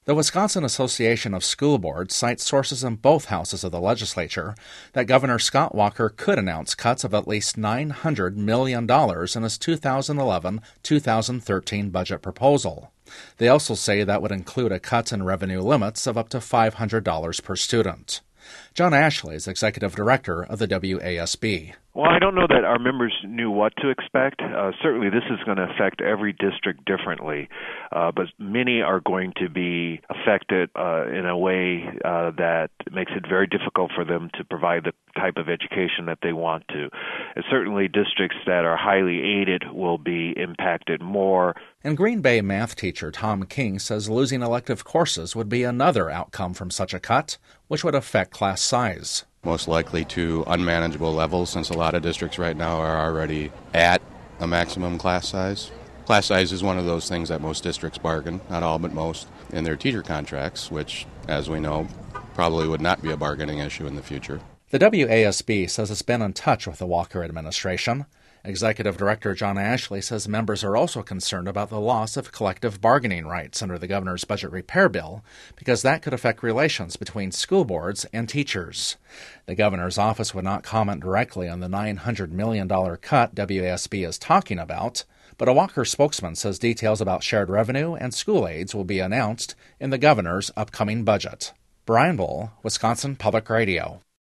The Wisconsin Association of School Boards cites sources in both houses of the legislature that Governor Scott Walker could announce cuts of at least $900 million in his 2011-2013 budget proposal. They also say that would include a cut in revenue limits of up to $500 per student. John Ashley is executive director of the WASB. Well, I don't know that our members knew what to expect. Certainly this is going to affect every district differently, but many are going to be affected in a way that makes it very difficult for them to provide the type of education that they want to. And certainly districts that are highly aided will be impacted more. And Green Bay math teacher Tom King says losing elective courses would be another outcome from such a cut, which would affect class size. Most likely to unmanageable levels, since a lot of districts right now are already at a maximum class size. Class size is one of those things that most districts bargain, not all but most, in their teacher contracts, which, as we know, probably would not be a bargaining issue in the future. The WASB says it's been in touch with the Walker administration. Executive Director John Ashley says members are also concerned about the loss of collective bargaining rights under the governor's budget repair bill because that could affect relations between school boards and teachers. The governor's office would not comment directly on the $900 million cut WASB is talking about, but a Walker spokesman says details about shared revenue and school aids will be announced in the governor's upcoming budget. Brian Bull, Wisconsin Public Radio.